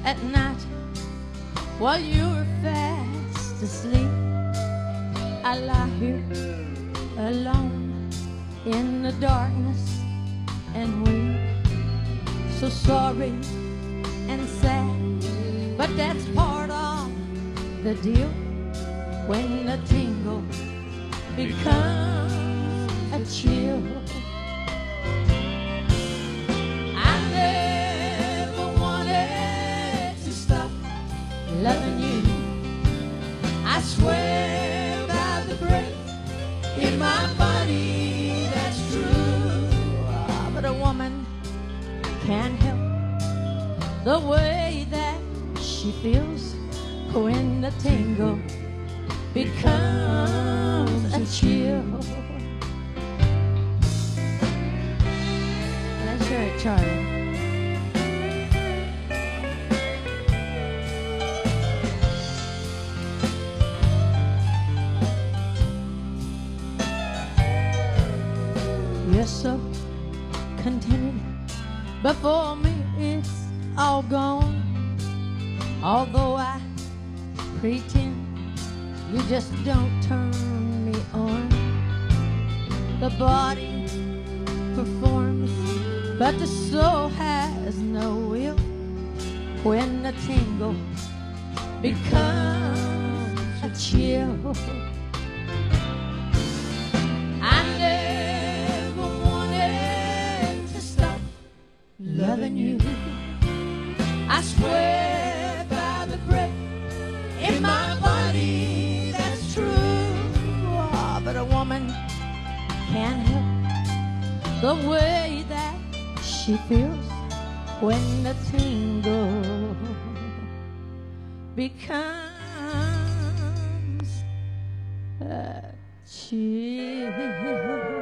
at night while you're fast asleep. I lie here alone in the darkness and weep, so sorry and sad, but that's part of the deal when the tingle becomes a chill. I never wanted to stop loving you. I swear by the breath in my body, that's true. But a woman can't help the way that she feels when the tingle becomes a chill. Let's hear it, Charlie. You're so contented, but for me it's all gone. Although I pretend, you just don't turn me on. The body performs, but the soul has no will when the tingle becomes a chill. I never wanted to stop loving you. I swear by the breath in my body, that's true. Oh, but a woman can't help the way that she feels when the tingle becomes a chill.